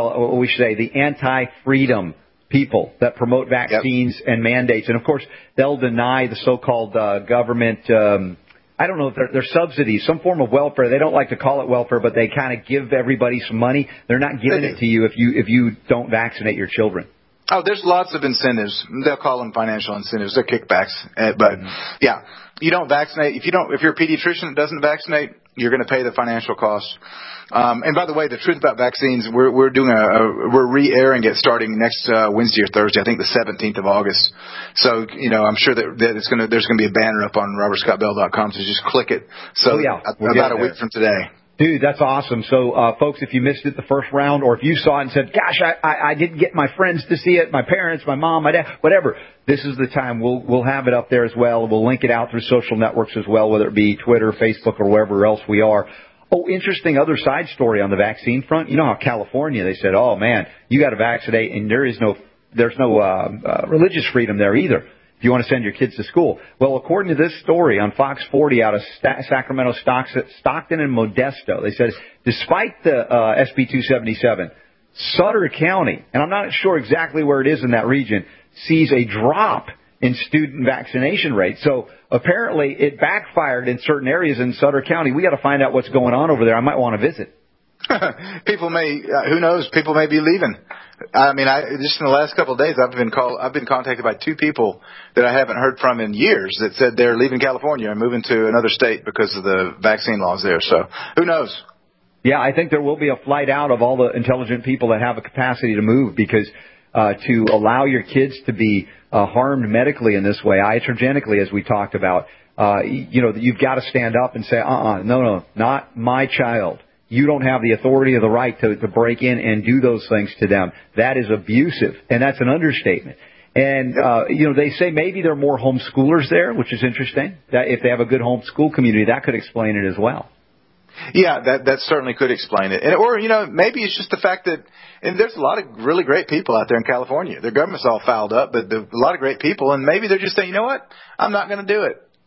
anti-freedom people that promote vaccines and mandates. And of course, they'll deny the so-called government, I don't know if they're subsidies, some form of welfare. They don't like to call it welfare, but they kind of give everybody some money. They're not giving it to you if you don't vaccinate your children. Oh, there's lots of incentives. They'll call them financial incentives. They're kickbacks. But yeah, you don't vaccinate. If you're a pediatrician that doesn't vaccinate, you're going to pay the financial cost. And by the way, the truth about vaccines, we're re-airing it starting next Wednesday or Thursday. I think the 17th of August. So I'm sure that there's going to be a banner up on RobertScottBell.com. So just click it. So about a week from today. Dude, that's awesome. So, folks, if you missed it the first round, or if you saw it and said, gosh, I didn't get my friends to see it, my parents, my mom, my dad, whatever, this is the time. We'll have it up there as well. We'll link it out through social networks as well, whether it be Twitter, Facebook, or wherever else we are. Oh, interesting other side story on the vaccine front. You know how California, they said, oh, man, you got to vaccinate, and there's no religious freedom there either if you want to send your kids to school. Well, according to this story on Fox 40 out of Sacramento, Stockton, and Modesto, they said despite the SB 277, Sutter County, and I'm not sure exactly where it is in that region, sees a drop in student vaccination rates. So apparently it backfired in certain areas in Sutter County. We got to find out what's going on over there. I might want to visit. People may, who knows? People may be leaving. I mean, just in the last couple of days, I've been contacted by 2 people that I haven't heard from in years that said they're leaving California and moving to another state because of the vaccine laws there. So who knows? Yeah, I think there will be a flight out of all the intelligent people that have a capacity to move, because to allow your kids to be harmed medically in this way, iatrogenically, as we talked about, you've got to stand up and say, no, not my child. You don't have the authority or the right to break in and do those things to them. That is abusive, and that's an understatement. And, they say maybe there are more homeschoolers there, which is interesting. That if they have a good homeschool community, that could explain it as well. Yeah, that certainly could explain it. Or maybe it's just the fact that, and there's a lot of really great people out there in California. Their government's all fouled up, but a lot of great people, and maybe they're just saying, you know what, I'm not going to do it.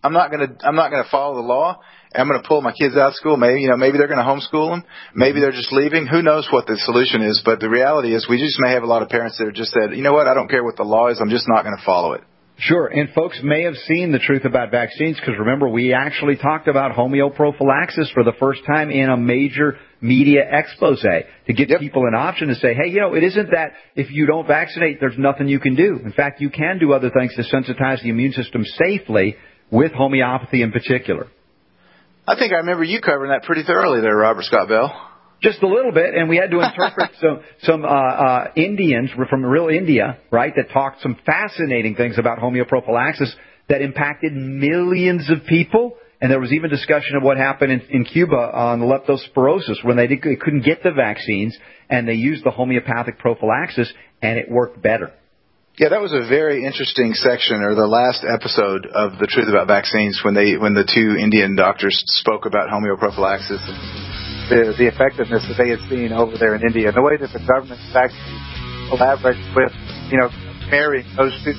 I'm not gonna follow the law. I'm going to pull my kids out of school. Maybe they're going to homeschool them. Maybe they're just leaving. Who knows what the solution is? But the reality is we just may have a lot of parents that have just said, you know what, I don't care what the law is. I'm just not going to follow it. Sure, and folks may have seen the truth about vaccines because remember, we actually talked about homeoprophylaxis for the first time in a major media expose to give people an option to say, hey, it isn't that if you don't vaccinate, there's nothing you can do. In fact, you can do other things to sensitize the immune system safely with homeopathy in particular. I think I remember you covering that pretty thoroughly there, Robert Scott Bell. Just a little bit, and we had to interpret some Indians from real India, right, that talked some fascinating things about homeoprophylaxis that impacted millions of people. And there was even discussion of what happened in Cuba on the leptospirosis when they couldn't get the vaccines, and they used the homeopathic prophylaxis, and it worked better. Yeah, that was a very interesting section, or the last episode of The Truth About Vaccines, when the two Indian doctors spoke about homeoprophylaxis and the effectiveness that they had seen over there in India, and the way that the government actually collaborates with, marrying those two.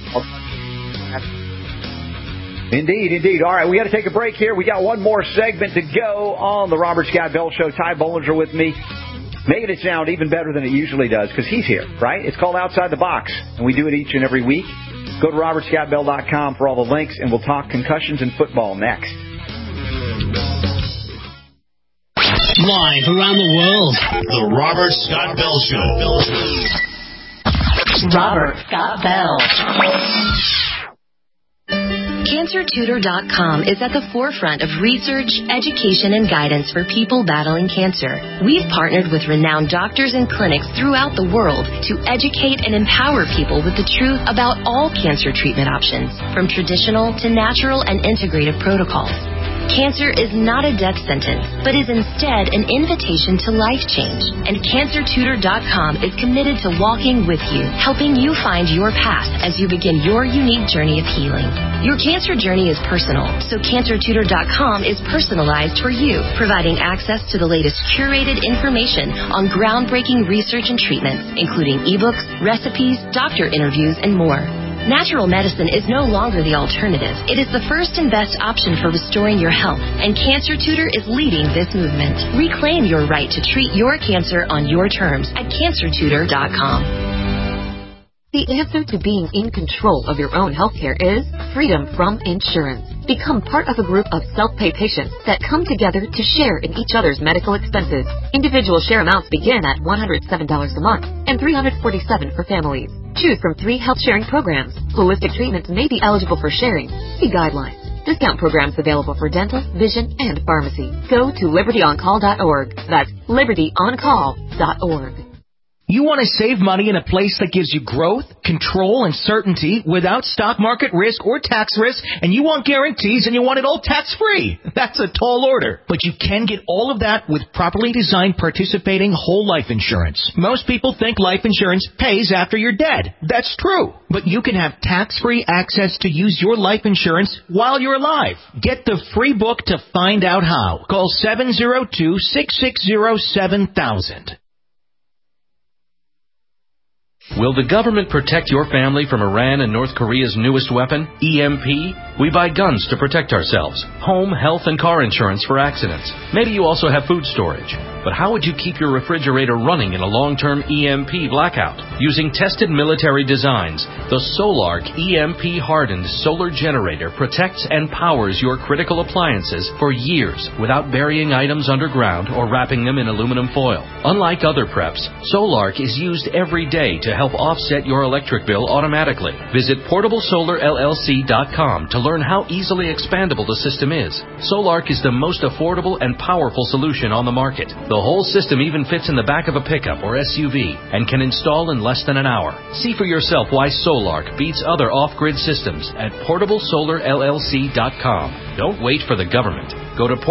Indeed. All right, we got to take a break here. We got one more segment to go on the Robert Scott Bell Show. Ty Bollinger with me, making it sound even better than it usually does because he's here, right? It's called Outside the Box, and we do it each and every week. Go to robertscottbell.com for all the links, and we'll talk concussions and football next. Live around the world, The Robert Scott Bell Show. Robert Scott Bell. CancerTutor.com is at the forefront of research, education, and guidance for people battling cancer. We've partnered with renowned doctors and clinics throughout the world to educate and empower people with the truth about all cancer treatment options, from traditional to natural and integrative protocols. Cancer is not a death sentence, but is instead an invitation to life change. And CancerTutor.com is committed to walking with you, helping you find your path as you begin your unique journey of healing. Your cancer journey is personal, so CancerTutor.com is personalized for you, providing access to the latest curated information on groundbreaking research and treatments, including ebooks, recipes, doctor interviews, and more. Natural medicine is no longer the alternative. It is the first and best option for restoring your health, and Cancer Tutor is leading this movement. Reclaim your right to treat your cancer on your terms at CancerTutor.com. The answer to being in control of your own healthcare is freedom from insurance. Become part of a group of self-pay patients that come together to share in each other's medical expenses. Individual share amounts begin at $107 a month and $347 for families. Choose from 3 health-sharing programs. Holistic treatments may be eligible for sharing. See guidelines. Discount programs available for dental, vision, and pharmacy. Go to libertyoncall.org. That's libertyoncall.org. You want to save money in a place that gives you growth, control, and certainty without stock market risk or tax risk, and you want guarantees and you want it all tax-free. That's a tall order. But you can get all of that with properly designed participating whole life insurance. Most people think life insurance pays after you're dead. That's true. But you can have tax-free access to use your life insurance while you're alive. Get the free book to find out how. Call 702-660-7000. Will the government protect your family from Iran and North Korea's newest weapon, EMP? We buy guns to protect ourselves, home, health, and car insurance for accidents. Maybe you also have food storage. But how would you keep your refrigerator running in a long-term EMP blackout? Using tested military designs, the Solark EMP-hardened solar generator protects and powers your critical appliances for years without burying items underground or wrapping them in aluminum foil. Unlike other preps, Solark is used every day to help offset your electric bill automatically. Visit PortableSolarLLC.com to learn how easily expandable the system is. Solark is the most affordable and powerful solution on the market. The whole system even fits in the back of a pickup or SUV and can install in less than an hour. See for yourself why Solark beats other off-grid systems at PortableSolarLLC.com. Don't wait for the government. Go to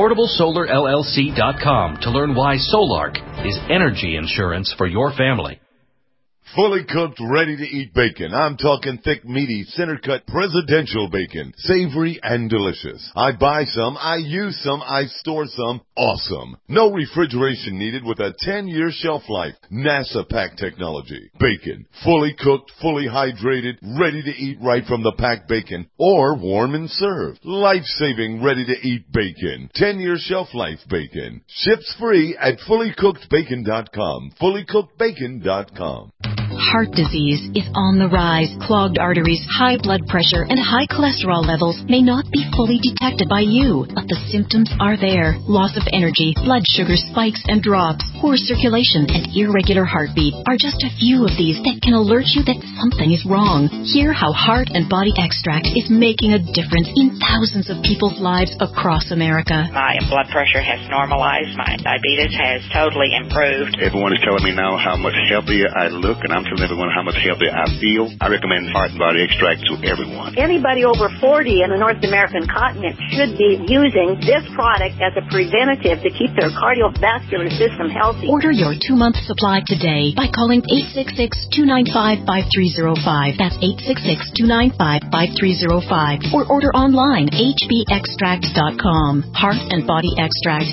PortableSolarLLC.com to learn why Solark is energy insurance for your family. fully cooked, ready-to-eat bacon. I'm talking thick, meaty, center-cut presidential bacon. Savory and delicious. I buy some, I use some, I store some. Awesome. No refrigeration needed with a 10-year shelf life. NASA pack technology. Bacon. Fully cooked, fully hydrated, ready to eat right from the packed bacon. Or warm and served. Life-saving, ready-to-eat bacon. 10-year shelf life bacon. Ships free at fullycookedbacon.com. Fullycookedbacon.com. Heart disease is on the rise. Clogged arteries, high blood pressure, and high cholesterol levels may not be fully detected by you, but the symptoms are there. Loss of energy, blood sugar spikes and drops, poor circulation, and irregular heartbeat are just a few of these that can alert you that something is wrong. Hear how Heart and Body Extract is making a difference in thousands of people's lives across America. My blood pressure has normalized. My diabetes has totally improved. Everyone is telling me now how much healthier I look, and I'm telling everyone how much healthier I feel. I recommend Heart and Body Extract to everyone. Anybody over 40 in the North American continent should be using this product as a preventative to keep their cardiovascular system healthy. Order your 2-month supply today by calling 866-295-5305. That's 866-295-5305. Or order online, hbextract.com. Heart and Body Extract,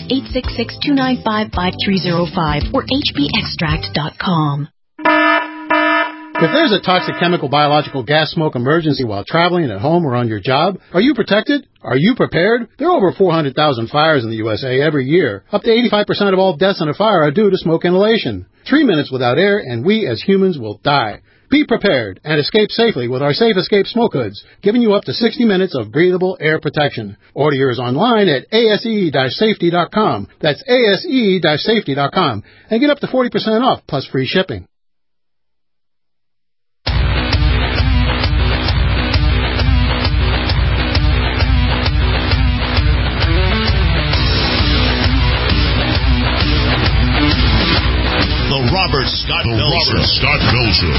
866-295-5305 or hbextract.com. If there's a toxic chemical, biological, gas, smoke emergency while traveling at home or on your job, are you protected? Are you prepared? There are over 400,000 fires in the USA every year. Up to 85% of all deaths in a fire are due to smoke inhalation. 3 minutes without air and we as humans will die. Be prepared and escape safely with our Safe Escape Smoke Hoods, giving you up to 60 minutes of breathable air protection. Order yours online at ase-safety.com. That's ase-safety.com. And get up to 40% off plus free shipping. Robert Scott Bell Show.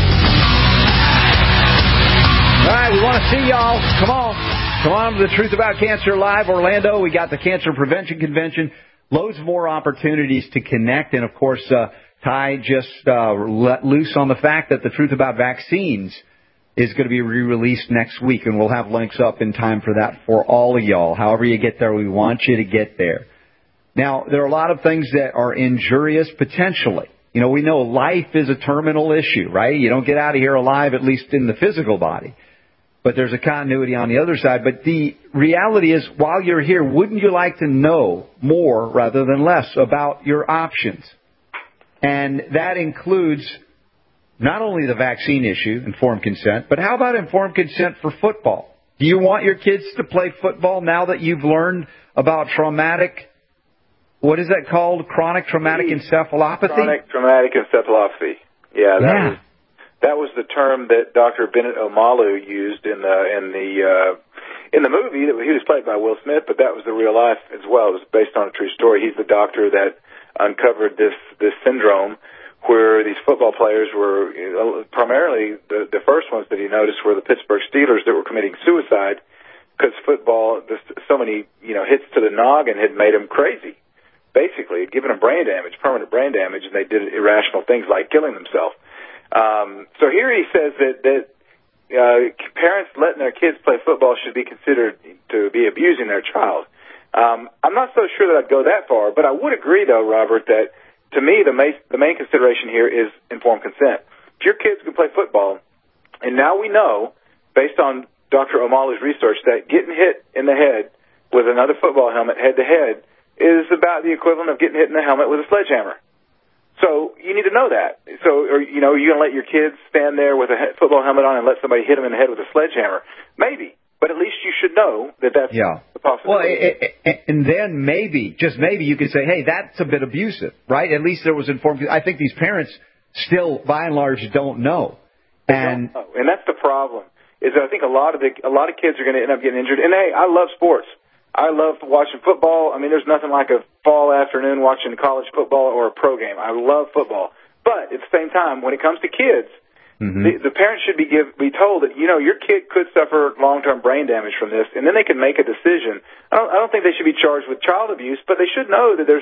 All right, we want to see y'all. Come on to the Truth About Cancer Live, Orlando. We got the Cancer Prevention Convention. Loads more opportunities to connect. And, of course, Ty just let loose on the fact that the Truth About Vaccines is going to be re-released next week. And we'll have links up in time for that for all of y'all. However you get there, we want you to get there. Now, there are a lot of things that are injurious potentially. You know, we know life is a terminal issue, right? You don't get out of here alive, at least in the physical body. But there's a continuity on the other side. But the reality is, while you're here, wouldn't you like to know more rather than less about your options? And that includes not only the vaccine issue, informed consent, but how about informed consent for football? Do you want your kids to play football now that you've learned about what is that called? Chronic traumatic encephalopathy? Chronic traumatic encephalopathy. Yeah, that was the term that Dr. Bennett Omalu used in the movie. He was played by Will Smith, but that was the real life as well. It was based on a true story. He's the doctor that uncovered this syndrome where these football players were primarily the first ones that he noticed were the Pittsburgh Steelers that were committing suicide because football, so many hits to the noggin had made them crazy. Basically, it given them brain damage, permanent brain damage, and they did irrational things like killing themselves. So here he says that parents letting their kids play football should be considered to be abusing their child. I'm not so sure that I'd go that far, but I would agree, though, Robert, that to me the main consideration here is informed consent. If your kids can play football, and now we know, based on Dr. Omalu's research, that getting hit in the head with another football helmet head-to-head is about the equivalent of getting hit in the helmet with a sledgehammer. So you need to know that. So, are you going to let your kids stand there with a football helmet on and let somebody hit them in the head with a sledgehammer? Maybe. But at least you should know that that's the possibility. Well, and then maybe, just maybe, you could say, hey, that's a bit abusive, right? At least there was informed. I think these parents still, by and large, don't know. And that's the problem, is that I think a lot of kids are going to end up getting injured. And, hey, I love sports. I love watching football. I mean, there's nothing like a fall afternoon watching college football or a pro game. I love football. But at the same time, when it comes to kids, the parents should be told that, your kid could suffer long-term brain damage from this, and then they can make a decision. I don't think they should be charged with child abuse, but they should know that there's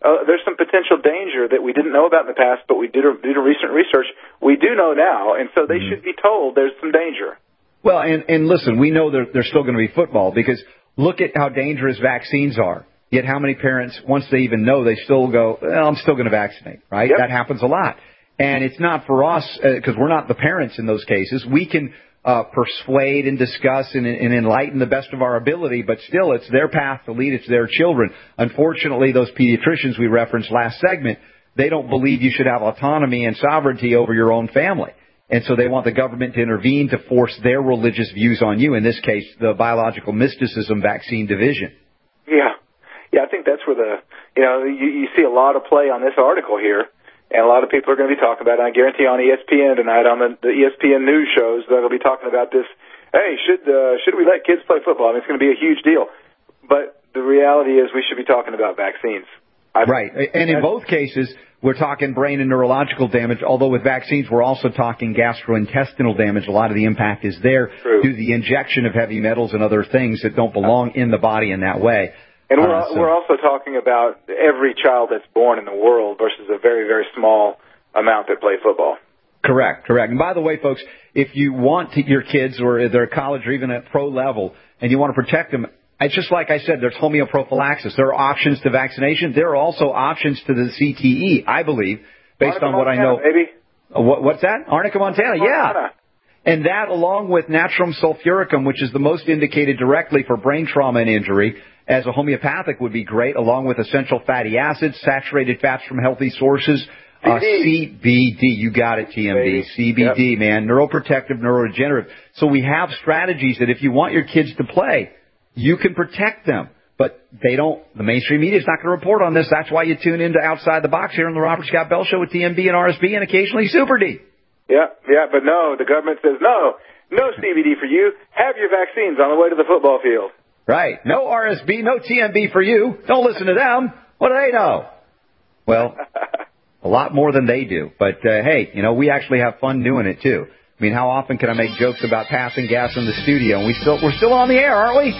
there's some potential danger that we didn't know about in the past, but we did due to recent research, we do know now, and so they should be told there's some danger. Well, and listen, we know there's still going to be football because look at how dangerous vaccines are. Yet how many parents, once they even know, they still go, well, I'm still going to vaccinate, right? Yep. That happens a lot. And it's not for us, because we're not the parents in those cases. We can persuade and discuss and enlighten the best of our ability, but still it's their path to lead. It's their children. Unfortunately, those pediatricians we referenced last segment, they don't believe you should have autonomy and sovereignty over your own family. And so they want the government to intervene to force their religious views on you, in this case, the biological mysticism vaccine division. Yeah. Yeah, I think that's where you see a lot of play on this article here, and a lot of people are going to be talking about it. I guarantee on ESPN tonight, on the ESPN news shows, they'll be talking about this. Hey, should we let kids play football? I mean, it's going to be a huge deal. But the reality is we should be talking about vaccines. Right. And in both cases, we're talking brain and neurological damage, although with vaccines, we're also talking gastrointestinal damage. A lot of the impact is there due to the injection of heavy metals and other things that don't belong in the body in that way. And we're also talking about every child that's born in the world versus a very, very small amount that play football. Correct. And by the way, folks, if you want your kids or they're at college or even at pro level and you want to protect them, it's just like I said, there's homeoprophylaxis. There are options to vaccination. There are also options to the CTE, I believe, based on what I know. Maybe. What's that? Arnica Montana, yeah. And that, along with natrum sulfuricum, which is the most indicated directly for brain trauma and injury, as a homeopathic would be great, along with essential fatty acids, saturated fats from healthy sources, CBD. You got it, TMD. CBD, man. Neuroprotective, neuroregenerative. So we have strategies that if you want your kids to play, you can protect them. But they don't. The mainstream media is not going to report on this. That's why you tune into Outside the Box here on the Robert Scott Bell Show with TMD and RSB and occasionally Super D. Yeah, but no, the government says no CBD for you. Have your vaccines on the way to the football field. Right. No RSB, no TMB for you. Don't listen to them. What do they know? Well, a lot more than they do. But, hey, we actually have fun doing it, too. I mean, how often can I make jokes about passing gas in the studio? And we're still on the air, aren't we?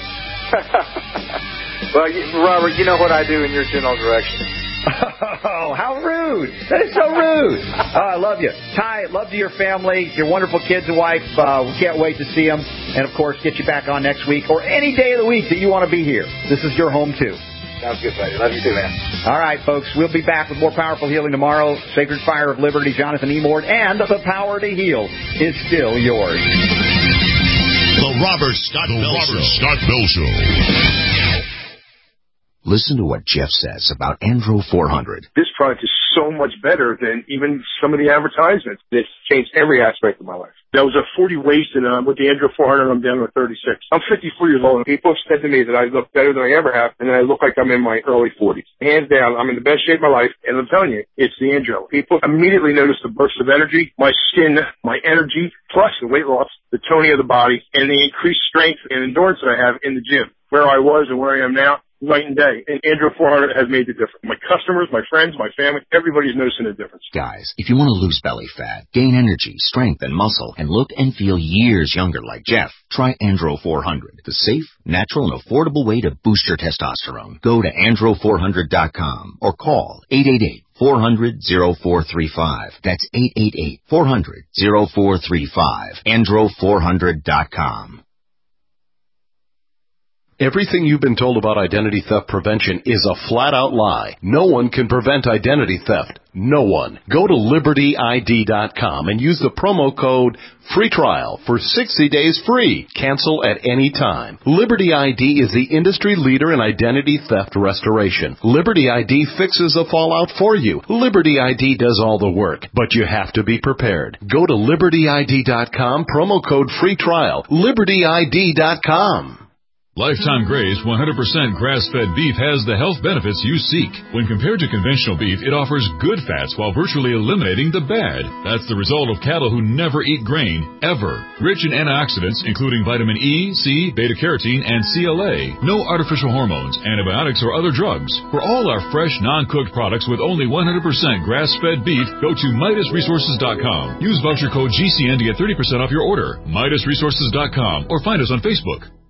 Well, Robert, you know what I do in your general direction. Oh, how rude. That is so rude. Oh, I love you. Ty, love to your family, your wonderful kids and wife. We can't wait to see them. And, of course, get you back on next week or any day of the week that you want to be here. This is your home, too. Sounds good, buddy. Love you, too, man. All right, folks. We'll be back with more Powerful Healing tomorrow. Sacred Fire of Liberty, Jonathan E. Mort, and the power to heal is still yours. The Robert Scott Bell Show. Listen to what Jeff says about Andro 400. This product is so much better than even some of the advertisements. It's changed every aspect of my life. That was a 40 waist, and with the Andro 400, I'm down to a 36. I'm 54 years old, and people have said to me that I look better than I ever have, and I look like I'm in my early 40s. Hands down, I'm in the best shape of my life, and I'm telling you, it's the Andro. People immediately notice the burst of energy, my skin, my energy, plus the weight loss, the toning of the body, and the increased strength and endurance that I have in the gym. Where I was and where I am now, night and day. And Andro 400 has made the difference. My customers, my friends, my family, everybody's noticing a difference. Guys, if you want to lose belly fat, gain energy, strength, and muscle, and look and feel years younger like Jeff, try Andro 400, the safe, natural, and affordable way to boost your testosterone. Go to andro400.com or call 888-400-0435. That's 888-400-0435. andro400.com. Everything you've been told about identity theft prevention is a flat-out lie. No one can prevent identity theft. No one. Go to LibertyID.com and use the promo code FREETRIAL for 60 days free. Cancel at any time. Liberty ID is the industry leader in identity theft restoration. Liberty ID fixes the fallout for you. Liberty ID does all the work, but you have to be prepared. Go to LibertyID.com, promo code FREETRIAL. LibertyID.com. Lifetime Graze 100% grass-fed beef has the health benefits you seek. When compared to conventional beef, it offers good fats while virtually eliminating the bad. That's the result of cattle who never eat grain, ever. Rich in antioxidants, including vitamin E, C, beta-carotene, and CLA. No artificial hormones, antibiotics, or other drugs. For all our fresh, non-cooked products with only 100% grass-fed beef, go to MidasResources.com. Use voucher code GCN to get 30% off your order. MidasResources.com or find us on Facebook.